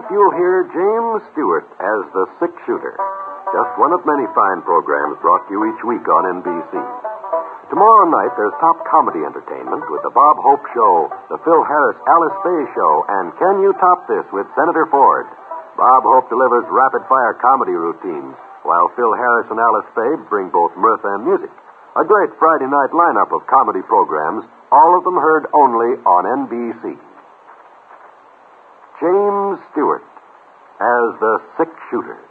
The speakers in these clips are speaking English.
you'll hear James Stewart as the Six Shooter. Just one of many fine programs brought to you each week on NBC. Tomorrow night, there's top comedy entertainment with the Bob Hope Show, the Phil Harris Alice Faye Show, and Can You Top This with Senator Ford. Bob Hope delivers rapid-fire comedy routines, while Phil Harris and Alice Faye bring both mirth and music. A great Friday night lineup of comedy programs, all of them heard only on NBC. James Stewart as the Six Shooter.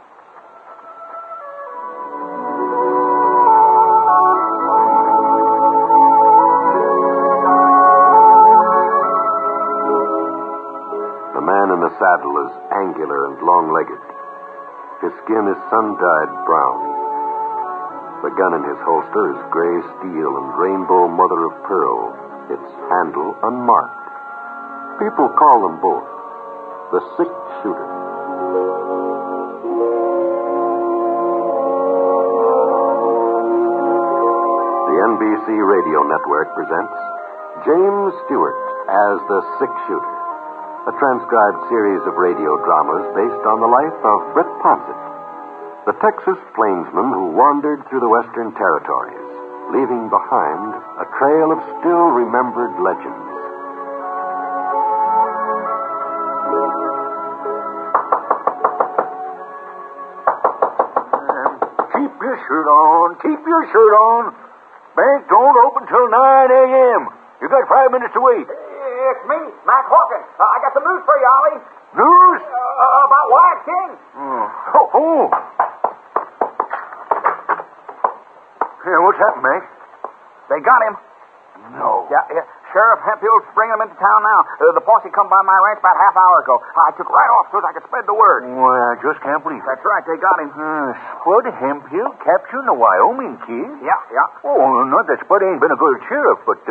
The man in the saddle is angular and long-legged. His skin is sun-dyed brown. The gun in his holster is gray steel and rainbow mother of pearl, its handle unmarked. People call them both the Six Shooter. The NBC Radio Network presents James Stewart as the Six Shooter, a transcribed series of radio dramas based on the life of Brett Ponsett, the Texas plainsman who wandered through the Western Territories, leaving behind a trail of still-remembered legends. Keep your shirt on. Keep your shirt on. Bank don't open till 9 a.m. You got 5 minutes to wait. It's me, Mac Hawkins. I got some news for you, Ollie. News? About Wyatt King. Oh. Yeah, what's happened, Mac? They got him. No. Yeah. Sheriff Hemphill's bringing him into town now. The posse come by my ranch about half hour ago. I took right off so that I could spread the word. Well, I just can't believe it. That's right. They got him. Spud Hemphill capturing a Wyoming kid? Yeah. Oh, not that Spud ain't been a good sheriff, but,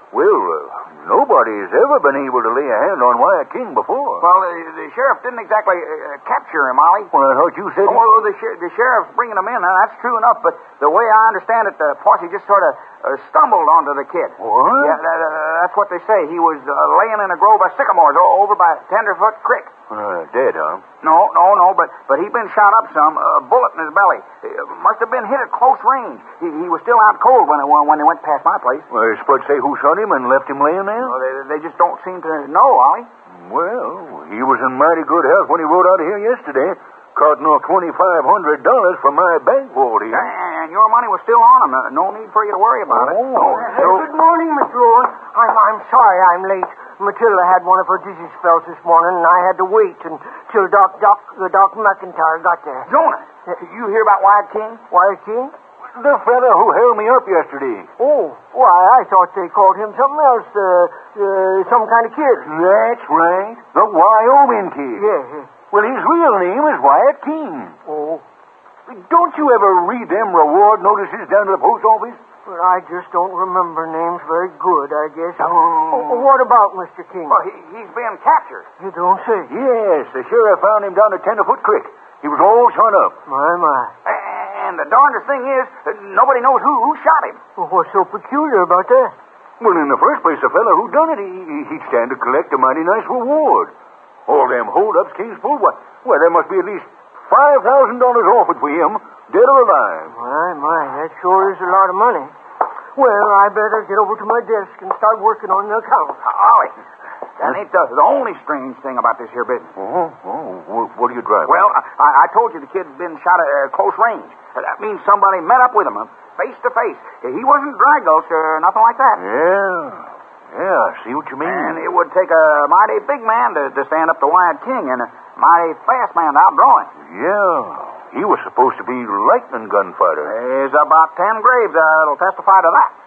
nobody's ever been able to lay a hand on Wyatt King before. Well, the sheriff didn't exactly capture him, Ollie. Well, I thought you said... Oh, the sheriff's bringing him in. Now, that's true enough, but the way I understand it, the posse just sort of stumbled onto the kid. What? Yeah, that's what they say. He was laying in a grove of sycamores over by Tenderfoot Creek. Dead, huh? No, but he'd been shot up some. A bullet in his belly. Must have been hit at close range. He was still out cold when they went past my place. Well, Spud say who shot him and left him laying there? Well, they just don't seem to know, Ollie. Well, he was in mighty good health when he rode out of here yesterday, carting off $2,500 from my bank vault here. And your money was still on him. No need for you to worry about it. Good morning, Mr. Owen. I'm sorry I'm late. Matilda had one of her dizzy spells this morning, and I had to wait until Doc McIntyre got there. Jonas, did you hear about Wyatt King? Wyatt King? The fella who held me up yesterday. Oh, why, I thought they called him something else, some kind of kid. That's right. The Wyoming kid. Yeah. Well, his real name is Wyatt King. Oh. Don't you ever read them reward notices down to the post office? Well, I just don't remember names very good, I guess. Oh. What about Mr. King? Well, he's been captured. You don't say. Yes, the sheriff found him down at Tenderfoot Creek. He was all shot up. My. And the darndest thing is, nobody knows who shot him. Well, what's so peculiar about that? Well, in the first place, the fellow who done it, he'd stand to collect a mighty nice reward. All them hold-ups King's pulled, well, there must be at least $5,000 offered for him, dead or alive. My, that sure is a lot of money. Well, I better get over to my desk and start working on the account. Ollie, that ain't the only strange thing about this here business. What are you driving? Well, I told you the kid's been shot at close range. That means somebody met up with him, face to face. He wasn't drag ghost or nothing like that. Yeah, I see what you mean. And it would take a mighty big man to stand up to Wyatt King and a mighty fast man to outdraw him. Yeah, he was supposed to be lightning gunfighter. There's about 10 graves that'll testify to that.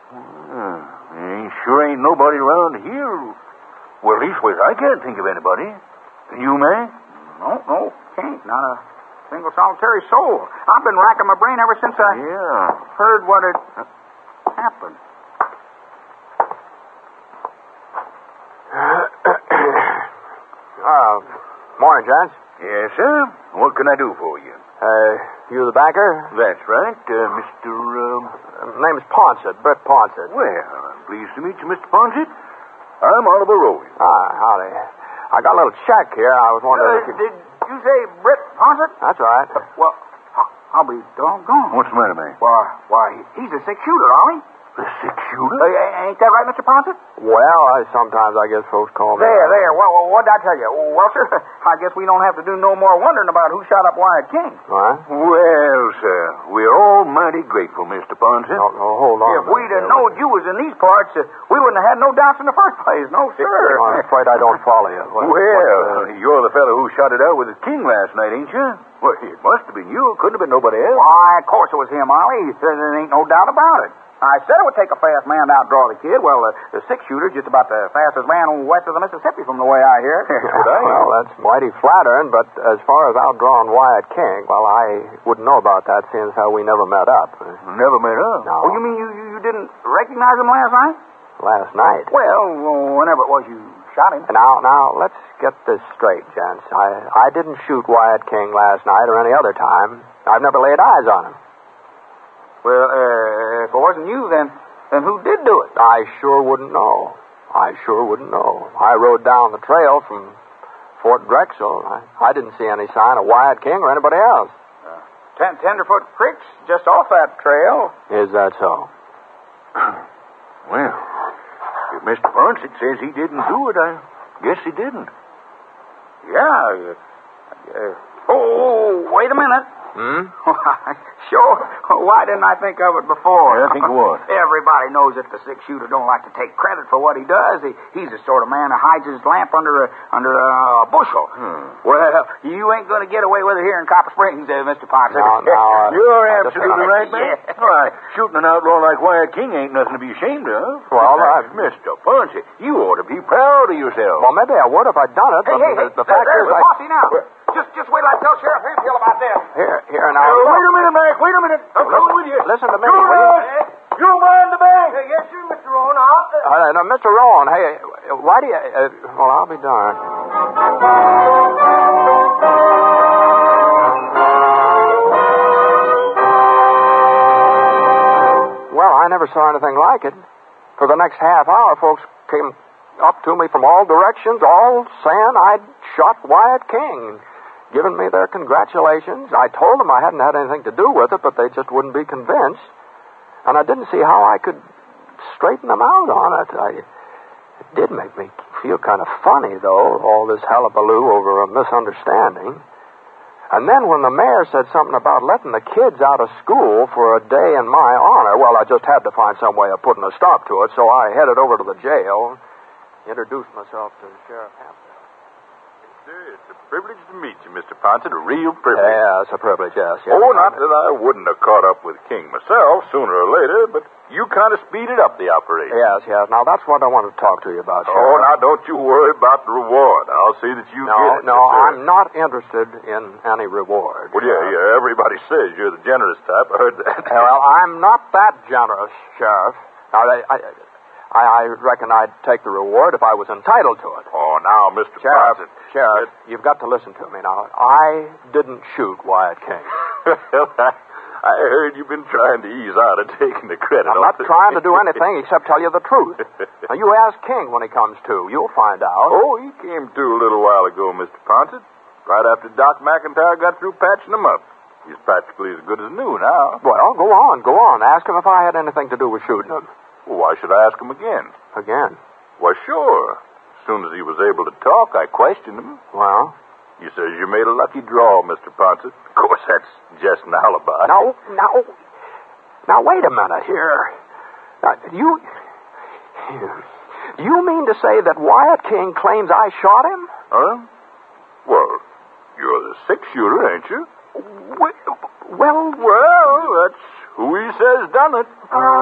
Sure ain't nobody around here. Well, leastways, I can't think of anybody. You, man? No, can't. Not a single solitary soul. I've been racking my brain ever since I heard what had happened. Morning, Johns. Yes, sir. What can I do for you? You the banker? That's right, Mr. Name's Ponsett, Brett Ponsett. Well, I'm pleased to meet you, Mr. Ponsett. I'm Oliver Rowing. Howdy. I got a little check here. I was wondering if you... You say Britt Ponset? That's right. Well, I'll be doggone. What's the matter, man? Why, he's a six-shooter, Ollie. The six-shooter? Ain't that right, Mr. Ponset? Well, sometimes I guess folks call me. There. Well, what did I tell you? Well, sir, I guess we don't have to do no more wondering about who shot up Wyatt King. What? Well, sir, we're all mighty grateful, Mr. Ponset. Oh, hold on. If we'd have known you was in these parts, we wouldn't have had no doubts in the first place. No, sir. I'm afraid I don't follow you. You're the fellow who shot it out with his king last night, ain't you? Well, it must have been you. It couldn't have been nobody else. Why, of course it was him, Ollie. There ain't no doubt about it. I said it would take a fast man to outdraw the kid. Well, the six-shooter just about the fastest man west of the Mississippi from the way I hear it. Well, that's mighty flattering, but as far as outdrawing Wyatt King, well, I wouldn't know about that seeing as how we never met up. Never met up? No. Oh, you mean you didn't recognize him last night? Last night? Well, whenever it was you shot him. Now, let's get this straight, gents. I didn't shoot Wyatt King last night or any other time. I've never laid eyes on him. Well, if it wasn't you, then who did do it? I sure wouldn't know. I rode down the trail from Fort Drexel. I didn't see any sign of Wyatt King or anybody else. Tenderfoot Creek's just off that trail. Is that so? Well, if Mr. Ponset says he didn't do it, I guess he didn't. Yeah. Wait a minute. Sure. Why didn't I think of it before? Yeah, think of what? Everybody knows that the six-shooter don't like to take credit for what he does. He's the sort of man that hides his lamp under a bushel. Well, you ain't going to get away with it here in Copper Springs, Mr. Ponset. No. You're absolutely right, man. Yeah. Why, shooting an outlaw like Wyatt King ain't nothing to be ashamed of. Well, Mr. Ponset, you ought to be proud of yourself. Well, maybe I would if I'd done it, but the fact is there's Posse now. Just wait till I tell Sheriff Hayfield about this. Here now. Wait a minute, Mac. Wait a minute. I'm coming with you. Listen to me, will you? You mind the bank? Yes, sir, Mr. Rowan. I'll... Mr. Rowan, hey, why do you... well, I'll be darned. Well, I never saw anything like it. For the next half hour, folks came up to me from all directions, all saying I'd shot Wyatt King, giving me their congratulations. I told them I hadn't had anything to do with it, but they just wouldn't be convinced. And I didn't see how I could straighten them out on it. It did make me feel kind of funny, though, all this hullabaloo over a misunderstanding. And then when the mayor said something about letting the kids out of school for a day in my honor, well, I just had to find some way of putting a stop to it, so I headed over to the jail, introduced myself to Sheriff Hampton. Sir, it's a privilege to meet you, Mr. Ponset. A real privilege. Yeah, it's a privilege, yes. Oh, not that I wouldn't have caught up with King myself sooner or later, but you kind of speeded up the operation. Yes. Now, that's what I wanted to talk to you about, Sheriff. Oh, now, don't you worry about the reward. I'll see that you get it. No, I'm not interested in any reward. Well, yeah, everybody says you're the generous type. I heard that. Well, I'm not that generous, Sheriff. Now, I reckon I'd take the reward if I was entitled to it. Oh, now, Mr. Ponset. Sheriff, you've got to listen to me now. I didn't shoot Wyatt King. I heard you've been trying to ease out of taking the credit. I'm not trying to do anything except tell you the truth. Now, you ask King when he comes to. You'll find out. Oh, he came to a little while ago, Mr. Ponset. Right after Doc McIntyre got through patching him up. He's practically as good as new now. Well, go on. Ask him if I had anything to do with shooting him. Well, why should I ask him again? Again? Why, sure. As soon as he was able to talk, I questioned him. Well? He says you made a lucky draw, Mr. Ponset. Of course, that's just an alibi. Now, wait a minute here. You mean to say that Wyatt King claims I shot him? Huh? Well, you're the six-shooter, ain't you? Well, that's who he says done it.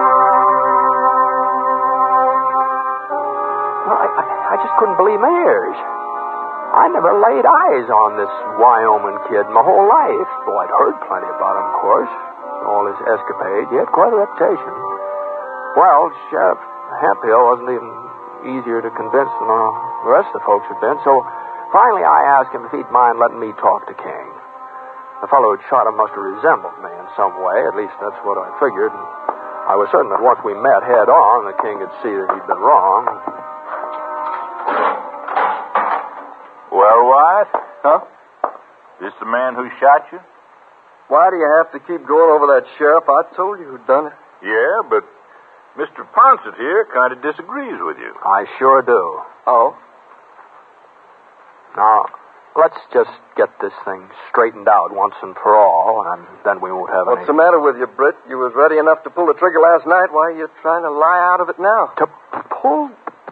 I just couldn't believe my ears. I never laid eyes on this Wyoming kid my whole life. Though I'd heard plenty about him, of course. All his escapades. He had quite a reputation. Well, Sheriff Hemphill wasn't even easier to convince than the rest of the folks had been, so finally I asked him if he'd mind letting me talk to King. The fellow who'd shot him must have resembled me in some way. At least that's what I figured. And I was certain that once we met head on, the King would see that he'd been wrong. Well, Wyatt? Huh? This the man who shot you? Why do you have to keep going over that, Sheriff? I told you who done it. Yeah, but Mr. Ponset here kind of disagrees with you. I sure do. Oh? Now, let's just get this thing straightened out once and for all, and then we won't have What's the matter with you, Britt? You was ready enough to pull the trigger last night. Why are you trying to lie out of it now? To pull...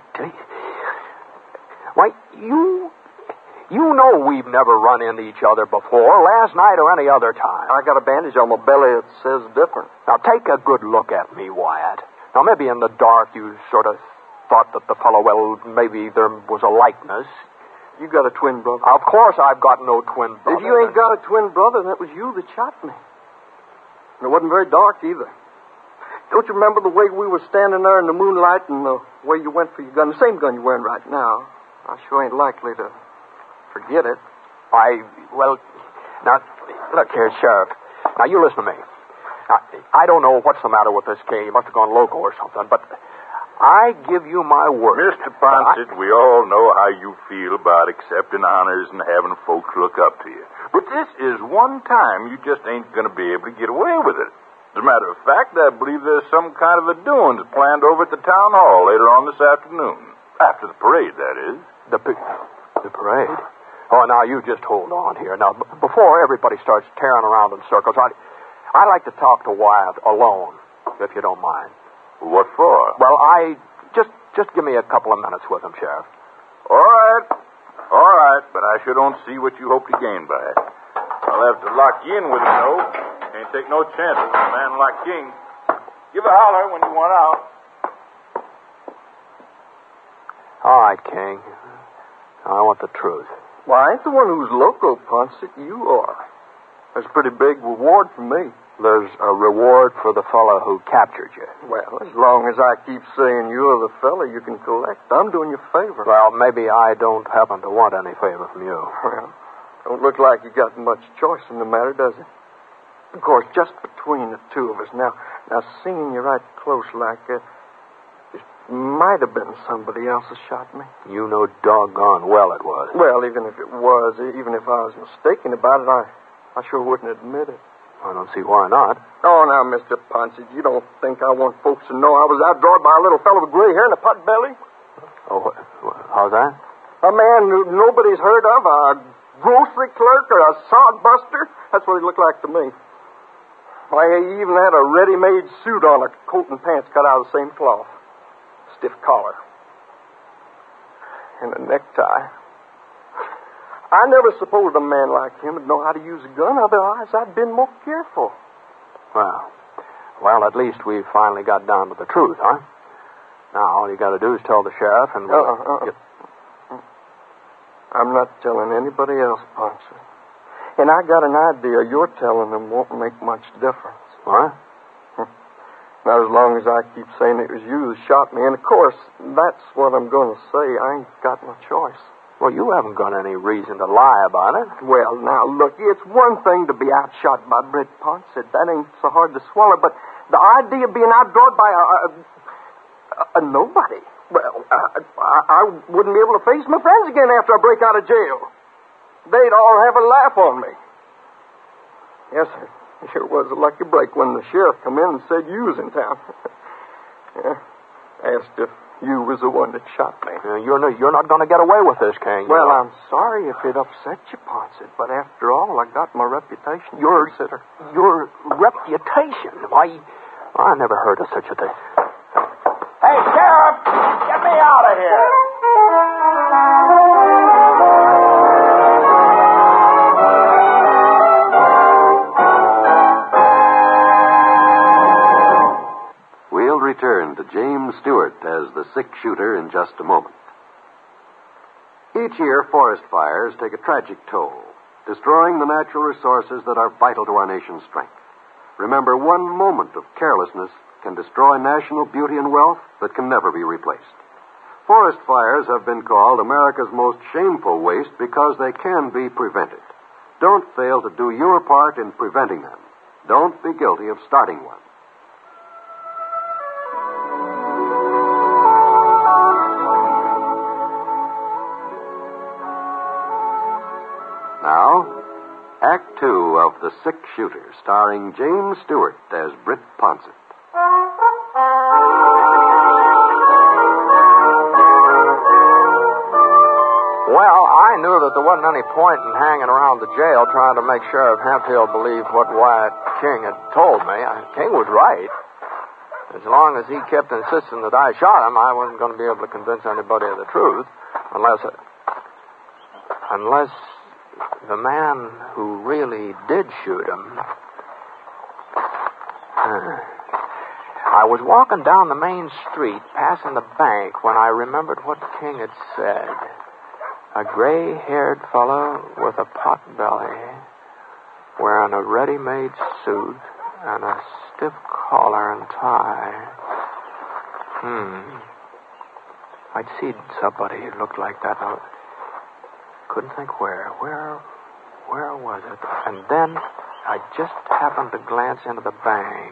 Why, you know we've never run into each other before, last night or any other time. I got a bandage on my belly that says different. Now, take a good look at me, Wyatt. Now, maybe in the dark you sort of thought that the fellow, well, maybe there was a likeness. You got a twin brother. Of course I've got no twin brother. If you ain't got a twin brother, then it was you that shot me. And it wasn't very dark either. Don't you remember the way we were standing there in the moonlight and the way you went for your gun? The same gun you're wearing right now. I sure ain't likely to forget it. Well, now, look here, Sheriff. Now, you listen to me. Now, I don't know what's the matter with this king. He must have gone loco or something, but I give you my word. Mr. Ponset, we all know how you feel about accepting honors and having folks look up to you. But this is one time you just ain't going to be able to get away with it. As a matter of fact, I believe there's some kind of a doings planned over at the town hall later on this afternoon. After the parade, that is. The parade? Oh, now, you just hold on here. Now, before everybody starts tearing around in circles, I'd like to talk to Wyatt alone, if you don't mind. What for? Well, just give me a couple of minutes with him, Sheriff. All right, but I sure don't see what you hope to gain by it. I'll have to lock you in with him, though. Can't take no chances with a man like King. Give a holler when you want out. All right, King. I want the truth. Well, I ain't the one who's loco, Ponset. You are. That's a pretty big reward for me. There's a reward for the fellow who captured you. Well, as long as I keep saying you're the fella you can collect, I'm doing you a favor. Well, maybe I don't happen to want any favor from you. Well, don't look like you got much choice in the matter, does it? Of course, just between the two of us. Now seeing you right close like that, it might have been somebody else that shot me. You know doggone well it was. Well, even if it was, even if I was mistaken about it, I sure wouldn't admit it. I don't see why not. Oh, now, Mr. Ponset, you don't think I want folks to know I was outdrawed by a little fellow with gray hair and a pot belly? Oh, how's that? A man who nobody's heard of, a grocery clerk or a sod buster. That's what he looked like to me. Why, he even had a ready-made suit on, a coat and pants cut out of the same cloth. Stiff collar. And a necktie. I never supposed a man like him would know how to use a gun, otherwise I'd been more careful. Well, at least we finally got down to the truth, huh? Now, all you got to do is tell the sheriff and we'll get... I'm not telling anybody else, Ponset. And I got an idea your telling them won't make much difference. What? Not as long as I keep saying it was you that shot me. And, of course, that's what I'm going to say. I ain't got no choice. Well, you haven't got any reason to lie about it. Well, now, look, it's one thing to be outshot by Britt Ponset. That ain't so hard to swallow. But the idea of being outdrawed by a nobody, well, I wouldn't be able to face my friends again after I break out of jail. They'd all have a laugh on me. Yes, sir. It sure was a lucky break when the sheriff come in and said you was in town. Yeah. Asked if you was the one that shot me. You're not going to get away with this, King. Well, I'm sorry if it upset you, Ponset, but after all, I got my reputation. Your reputation? Why, I never heard of such a thing. Hey, Sheriff, get me out of here. We'll return to James Stewart as the six-shooter in just a moment. Each year, forest fires take a tragic toll, destroying the natural resources that are vital to our nation's strength. Remember, one moment of carelessness can destroy national beauty and wealth that can never be replaced. Forest fires have been called America's most shameful waste because they can be prevented. Don't fail to do your part in preventing them. Don't be guilty of starting one. Now, Act Two of The Six Shooter, starring James Stewart as Britt Ponsett. Well, I knew that there wasn't any point in hanging around the jail trying to make Sheriff Hemphill believe what Wyatt King had told me. King was right. As long as he kept insisting that I shot him, I wasn't going to be able to convince anybody of the truth, unless the man who really did shoot him. I was walking down the main street, passing the bank, when I remembered what King had said. A gray-haired fellow with a pot belly, wearing a ready-made suit and a stiff collar and tie. I'd seen somebody who looked like that. I couldn't think where. Where was it? And then I just happened to glance into the bank.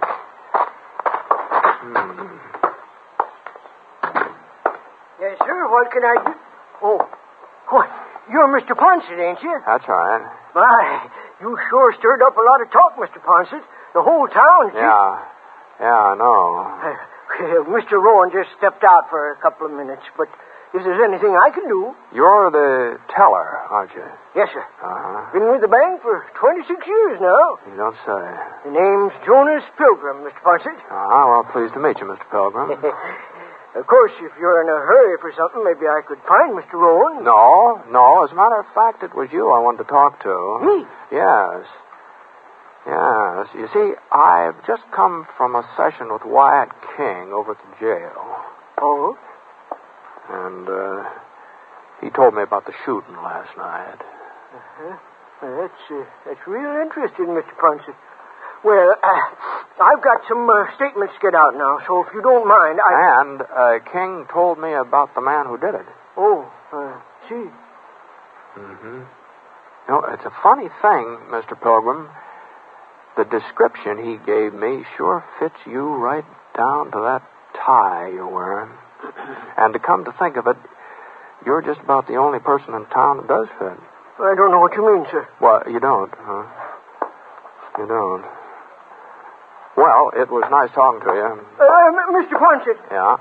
Yes, sir. What can I do? Oh, you're Mr. Ponsett, ain't you? That's right. My, you sure stirred up a lot of talk, Mr. Ponsett. The whole town. Yeah, I know. Mr. Rowan just stepped out for a couple of minutes, but if there's anything I can do... You're the teller, aren't you? Yes, sir. Uh-huh. Been with the bank for 26 years now. You don't say. The name's Jonas Pilgrim, Mr. Ponsett. Well, pleased to meet you, Mr. Pilgrim. Of course, if you're in a hurry for something, maybe I could find Mr. Rowan. No. As a matter of fact, it was you I wanted to talk to. Me? Yes. You see, I've just come from a session with Wyatt King over at the jail. Oh? And, he told me about the shooting last night. Uh-huh. Well, that's real interesting, Mr. Ponsett. Well, I've got some statements to get out now, so if you don't mind, And King told me about the man who did it. Oh, see. Mm-hmm. It's a funny thing, Mr. Pilgrim. The description he gave me sure fits you right down to that tie you're wearing. And to come to think of it, you're just about the only person in town that does fit. I don't know what you mean, sir. Well, you don't, huh? You don't. Well, it was nice talking to you. Mr. Ponsett. Yeah?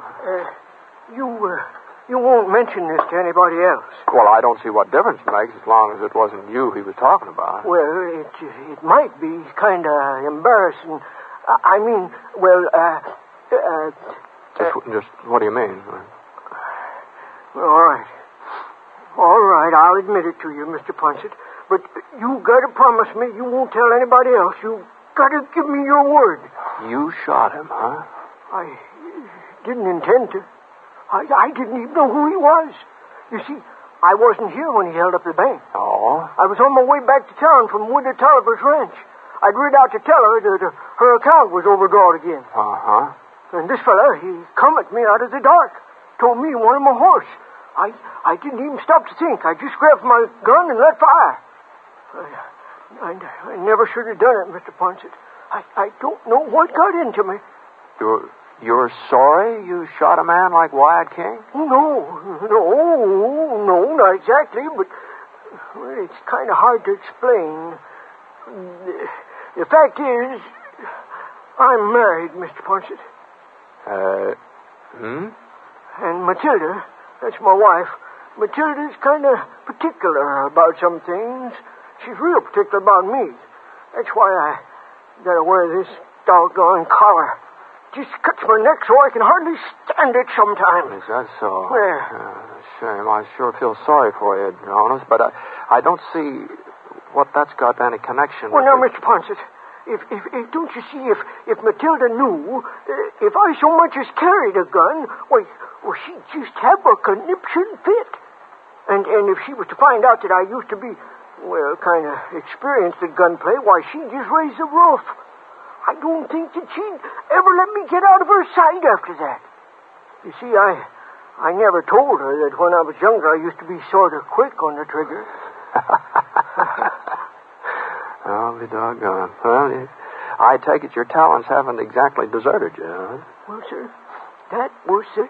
You won't mention this to anybody else. Well, I don't see what difference it makes as long as it wasn't you he was talking about. Well, it might be kind of embarrassing. I mean, Just what do you mean? All right, I'll admit it to you, Mr. Ponsett. But you got to promise me you won't tell anybody else. You got to give me your word. You shot him, huh? I didn't intend to. I didn't even know who he was. You see, I wasn't here when he held up the bank. Oh? I was on my way back to town from Woodard Tolliver's ranch. I'd rid out to tell her that her account was overdrawn again. Uh-huh. And this fella, he come at me out of the dark. Told me he wanted my horse. I didn't even stop to think. I just grabbed my gun and let fire. I never should have done it, Mr. Ponsett. I don't know what got into me. You're sorry you shot a man like Wyatt King? No, not exactly, but it's kind of hard to explain. The fact is, I'm married, Mr. Ponsett. And Matilda, that's my wife, Matilda's kind of particular about some things. She's real particular about me. That's why I gotta wear this doggone collar. Just cuts my neck so I can hardly stand it sometimes. Is that so? Yeah. Shame. I sure feel sorry for you, honest, but I don't see what that's got any connection with... Well, now, Mr. Ponsett, if don't you see, if Matilda knew, if I so much as carried a gun, well, she'd just have a conniption fit. And if she was to find out that I used to be, kind of experienced at gunplay, why, she'd just raise the roof. I don't think that she'd ever let me get out of her sight after that. You see, I never told her that when I was younger I used to be sort of quick on the trigger. I'll be doggone. Well, I take it your talents haven't exactly deserted you, huh? Well, sir, that was the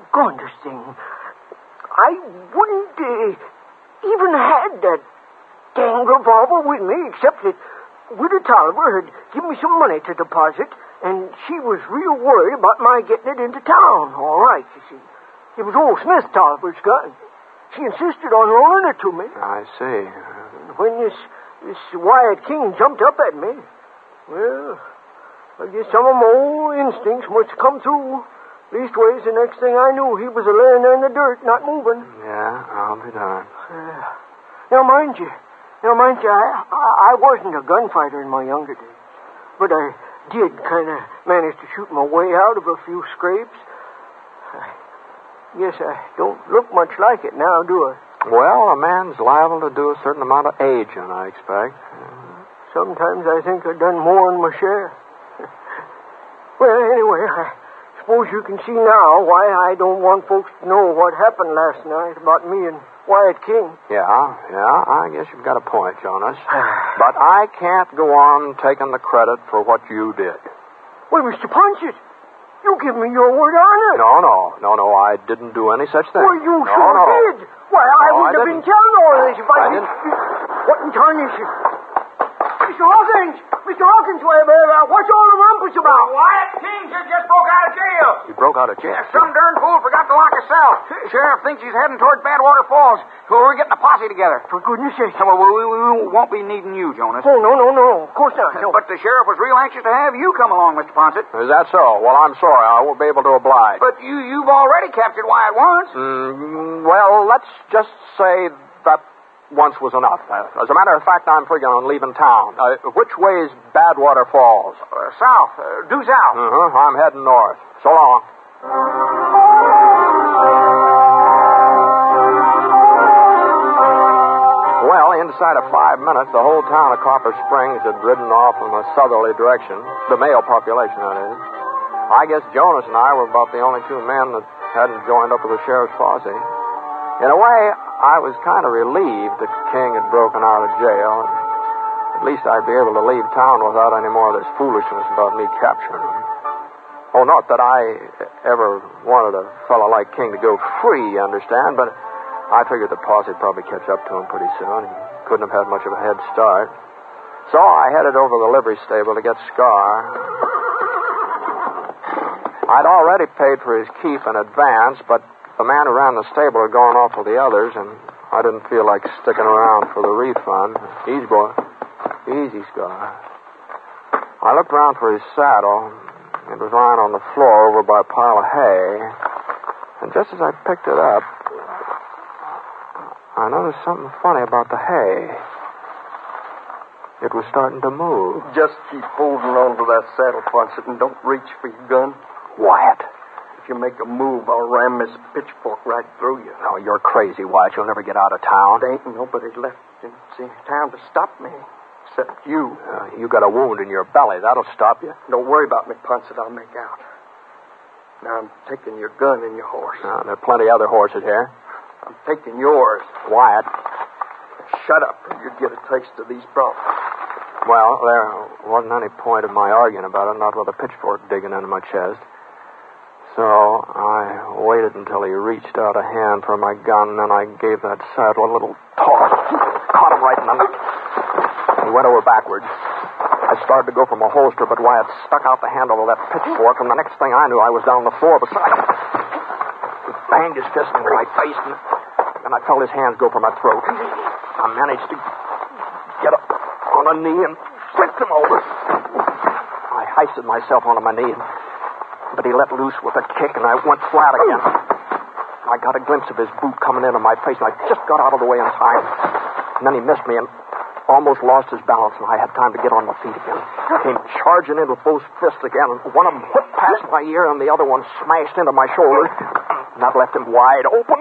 doggonest thing. I wouldn't even had that dang revolver with me, except that Widow Tolliver had given me some money to deposit, and she was real worried about my getting it into town. All right, you see. It was old Smith Tolliver's gun. She insisted on loaning it to me. I see. When this Wyatt King jumped up at me, well, I guess some of my old instincts must have come through. Leastways, the next thing I knew, he was laying there in the dirt, not moving. Yeah, I'll be darned. Now, mind you, I wasn't a gunfighter in my younger days, but I did kind of manage to shoot my way out of a few scrapes. I guess I don't look much like it now, do I? Well, a man's liable to do a certain amount of aging, I expect. Sometimes I think I've done more than my share. Well, anyway, I suppose you can see now why I don't want folks to know what happened last night about me and Wyatt King. Yeah, I guess you've got a point, Jonas. But I can't go on taking the credit for what you did. Well, Mr. Ponset, you give me your word on it. No, I didn't do any such thing. Well, you sure did. Why, I wouldn't have been telling all this if I didn't. What in tarnation? Mr. Hawkins, what's all the rumpus about? Wyatt King just broke out of jail. He broke out of jail? Yeah, some darn fool forgot to lock his cell. Sheriff thinks he's heading toward Badwater Falls. So we're getting a posse together. For goodness sake. Well, we won't be needing you, Jonas. Oh, no. Of course not. No. But the sheriff was real anxious to have you come along, Mr. Ponset. Is that so? Well, I'm sorry. I won't be able to oblige. But you've already captured Wyatt once. Well, let's just say that once was enough. As a matter of fact, I'm figuring on leaving town. Which way's Badwater Falls? South. Due south. I'm heading north. So long. Well, inside of 5 minutes, the whole town of Copper Springs had ridden off in a southerly direction. The male population, that is. I guess Jonas and I were about the only two men that hadn't joined up with the sheriff's posse. In a way, I was kind of relieved that King had broken out of jail. At least I'd be able to leave town without any more of this foolishness about me capturing him. Oh, not that I ever wanted a fellow like King to go free, you understand, but I figured the posse would probably catch up to him pretty soon. He couldn't have had much of a head start. So I headed over to the livery stable to get Scar. I'd already paid for his keep in advance, but the man who ran the stable had gone off with the others, and I didn't feel like sticking around for the refund. Easy, boy. Easy, Scar. I looked around for his saddle. It was lying on the floor over by a pile of hay. And just as I picked it up, I noticed something funny about the hay. It was starting to move. Just keep holding on to that saddle, Ponset, and don't reach for your gun. Wyatt. If you make a move, I'll ram this pitchfork right through you. No, you're crazy, Wyatt. You'll never get out of town. There ain't nobody left in town to stop me, except you. You got a wound in your belly. That'll stop you. Don't worry about me, Ponset. I'll make out. Now I'm taking your gun and your horse. There are plenty of other horses here. I'm taking yours. Wyatt. Shut up, or you'd get a taste of these problems. Well, there wasn't any point of my arguing about it, not with a pitchfork digging into my chest. So I waited until he reached out a hand for my gun, and then I gave that saddle a little toss. Caught him right in the neck. He went over backwards. I started to go for my holster, but Wyatt stuck out the handle of that pitchfork, and the next thing I knew, I was down on the floor beside him. He banged his fist into my face, and I felt his hands go for my throat. I managed to get up on a knee and flipped him over. I hoisted myself onto my knee, but he let loose with a kick, and I went flat again. I got a glimpse of his boot coming into my face, and I just got out of the way in time. And then he missed me and almost lost his balance, and I had time to get on my feet again. Came charging in with both fists again, and one of them whipped past my ear, and the other one smashed into my shoulder. And that left him wide open.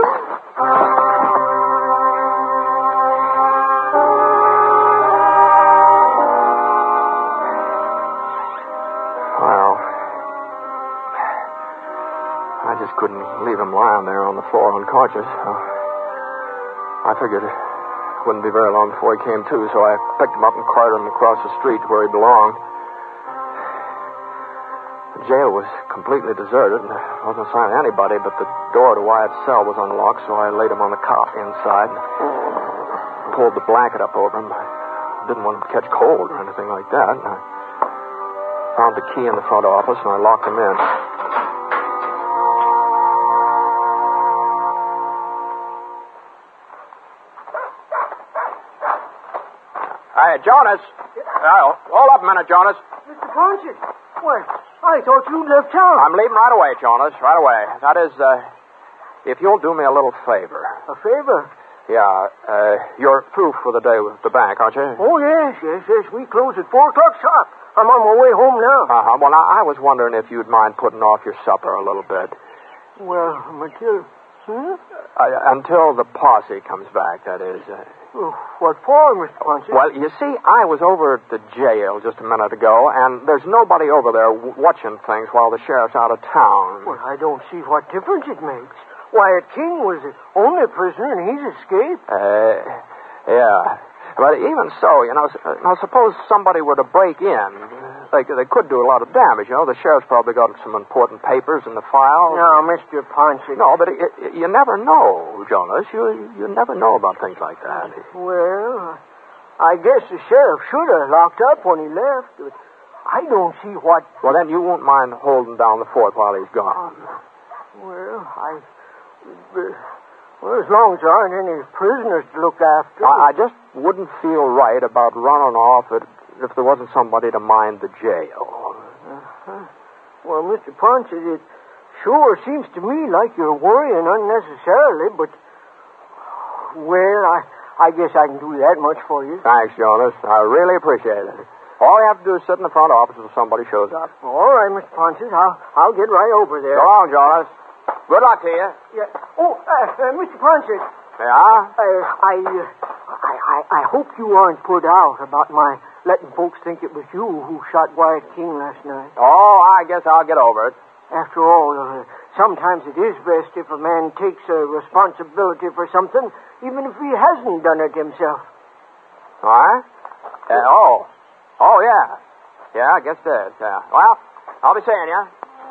Couldn't leave him lying there on the floor unconscious. I figured it wouldn't be very long before he came to, so I picked him up and carted him across the street to where he belonged. The jail was completely deserted, and there wasn't a sign of anybody, but the door to Wyatt's cell was unlocked, so I laid him on the cot inside. pulled the blanket up over him. I didn't want him to catch cold or anything like that. I found the key in the front office, and I locked him in. Hey, Jonas. Hold up a minute, Jonas. Mr. Ponchett, well, I thought you'd left town. I'm leaving right away, Jonas, right away. That is, if you'll do me a little favor. A favor? Yeah, you're through for the day with the bank, aren't you? Oh, yes. We close at 4 o'clock sharp. I'm on my way home now. Uh-huh. Well, now, I was wondering if you'd mind putting off your supper a little bit. Well, Matilda... Until the posse comes back, that is. What for, Mr. Ponchett? Well, you see, I was over at the jail just a minute ago, and there's nobody over there watching things while the sheriff's out of town. Well, I don't see what difference it makes. Wyatt King was the only prisoner, and he's escaped. Yeah. But even so, now suppose somebody were to break in. They could do a lot of damage, The sheriff's probably got some important papers in the file. No, Mr. Ponchett. No, but you never know, Jonas. You never know about things like that. Well, I guess the sheriff should have locked up when he left. But I don't see what... Well, then you won't mind holding down the fort while he's gone. Well, as long as there aren't any prisoners to look after. I just wouldn't feel right about running off if there wasn't somebody to mind the jail. Uh-huh. Well, Mr. Ponchett, it sure seems to me like you're worrying unnecessarily, but... Well, I guess I can do that much for you. Thanks, Jonas. I really appreciate it. All you have to do is sit in the front office until somebody shows up. All right, Mr. Ponchett. I'll get right over there. So long, Jonas. Good luck to you. Yeah. Oh, Mr. Ponchett. Yeah? I hope you aren't put out about my letting folks think it was you who shot Wyatt King last night. Oh, I guess I'll get over it. After all, sometimes it is best if a man takes a responsibility for something, even if he hasn't done it himself. Huh? Oh, yeah. Yeah, I guess that. Yeah. Well, I'll be seeing you.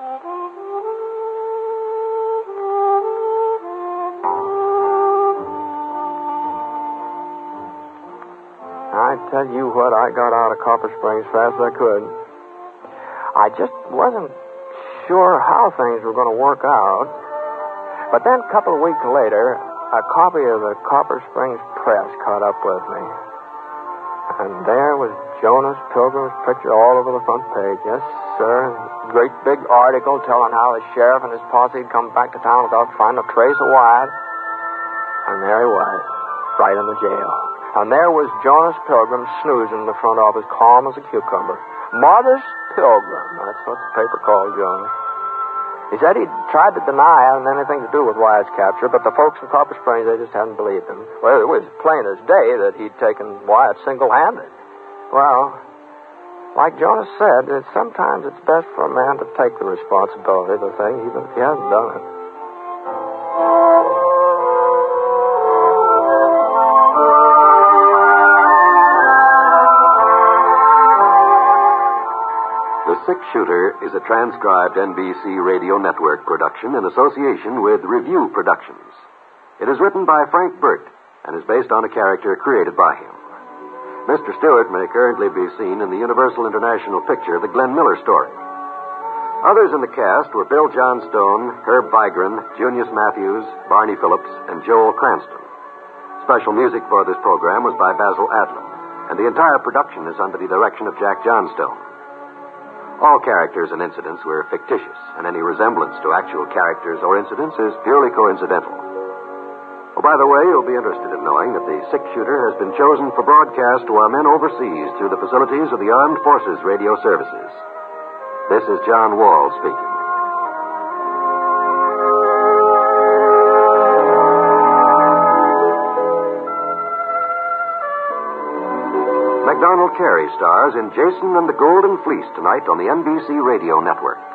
I tell you what, I got out of Copper Springs fast as I could. I just wasn't sure how things were going to work out. But then a couple of weeks later, a copy of the Copper Springs Press caught up with me. And there was Jonas Pilgrim's picture all over the front page. Yes, sir. Great big article telling how the sheriff and his posse had come back to town without finding a trace of Wyatt. And there he was, right in the jail. And there was Jonas Pilgrim snoozing in the front office, calm as a cucumber. Modest Pilgrim, that's what the paper called Jonas. He said he'd tried to deny having anything to do with Wyatt's capture, but the folks in Copper Springs, they just hadn't believed him. Well, it was plain as day that he'd taken Wyatt single-handed. Well, like Jonas said, sometimes it's best for a man to take the responsibility of the thing, even if he hasn't done it. The Six Shooter is a transcribed NBC Radio Network production in association with Review Productions. It is written by Frank Burt and is based on a character created by him. Mr. Stewart may currently be seen in the Universal International picture, The Glenn Miller Story. Others in the cast were Bill Johnstone, Herb Vigran, Junius Matthews, Barney Phillips, and Joel Cranston. Special music for this program was by Basil Adlam, and the entire production is under the direction of Jack Johnstone. All characters and incidents were fictitious, and any resemblance to actual characters or incidents is purely coincidental. Oh, by the way, you'll be interested in knowing that the Six Shooter has been chosen for broadcast to our men overseas through the facilities of the Armed Forces Radio Services. This is John Wall speaking. MacDonald Carey stars in Jason and the Golden Fleece tonight on the NBC Radio Network.